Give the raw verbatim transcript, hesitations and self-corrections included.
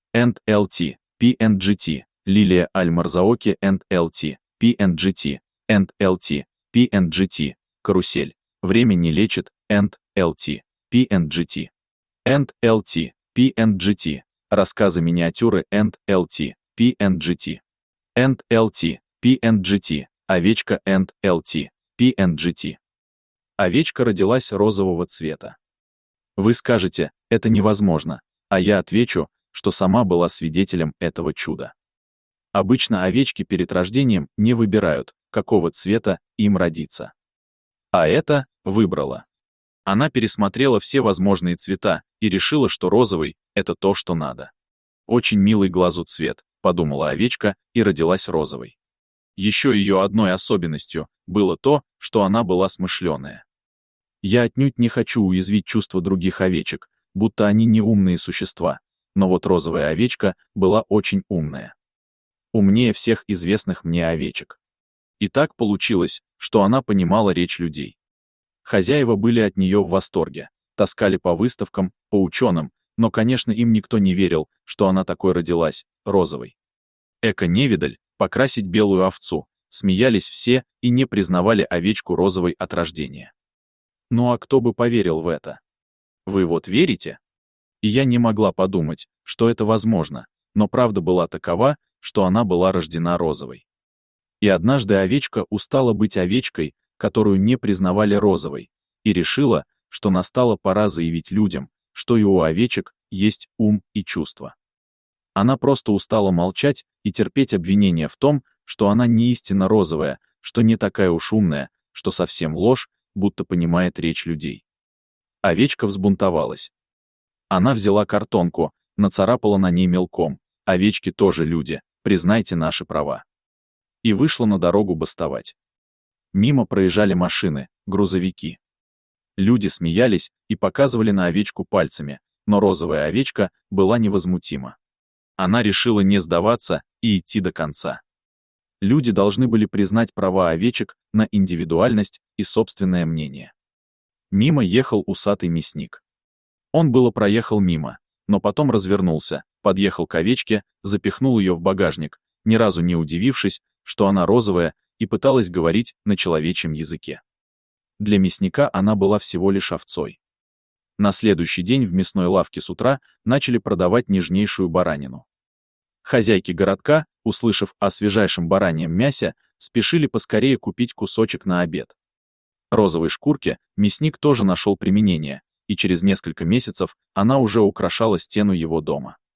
энд эл ти, пи энд джи ти, Лилия Аль-Марзаоки энд эл ти, пи энд джи ти, энд эл ти, пи энд джи ти, карусель, время не лечит, энд эл ти, пи энд джи ти, энд эл ти, пи энд джи ти, рассказы миниатюры энд эл ти, пи энд джи ти, энд эл ти, пи энд джи ти, овечка энд эл ти, пи энд джи ти. Овечка родилась розового цвета. Вы скажете, это невозможно, а я отвечу, что сама была свидетелем этого чуда. Обычно овечки перед рождением не выбирают, какого цвета им родиться. А эта выбрала. Она пересмотрела все возможные цвета и решила, что розовый — это то, что надо. Очень милый глазу цвет, подумала овечка и родилась розовой. Еще ее одной особенностью было то, что она была смышленая. Я отнюдь не хочу уязвить чувства других овечек, будто они не умные существа, но вот розовая овечка была очень умная. Умнее всех известных мне овечек. И так получилось, что она понимала речь людей. Хозяева были от нее в восторге, таскали по выставкам, по ученым, но, конечно, им никто не верил, что она такой родилась, розовой. Эко-невидаль, покрасить белую овцу, смеялись все и не признавали овечку розовой от рождения. Ну а кто бы поверил в это? Вы вот верите? И я не могла подумать, что это возможно, но правда была такова, что она была рождена розовой. И однажды овечка устала быть овечкой, которую не признавали розовой, и решила, что настала пора заявить людям, что и у овечек есть ум и чувства. Она просто устала молчать и терпеть обвинения в том, что она не истинно розовая, что не такая уж умная, что совсем ложь, будто понимает речь людей. Овечка взбунтовалась. Она взяла картонку, нацарапала на ней мелком: «Овечки тоже люди, признайте наши права». И вышла на дорогу бастовать. Мимо проезжали машины, грузовики. Люди смеялись и показывали на овечку пальцами, но розовая овечка была невозмутима. Она решила не сдаваться и идти до конца. Люди должны были признать права овечек на индивидуальность и собственное мнение. Мимо ехал усатый мясник. Он было проехал мимо, но потом развернулся, подъехал к овечке, запихнул ее в багажник, ни разу не удивившись, что она розовая, и пыталась говорить на человечьем языке. Для мясника она была всего лишь овцой. На следующий день в мясной лавке с утра начали продавать нежнейшую баранину. Хозяйки городка, услышав о свежайшем бараньем мясе, спешили поскорее купить кусочек на обед. Розовой шкурке мясник тоже нашел применение, и через несколько месяцев она уже украшала стену его дома.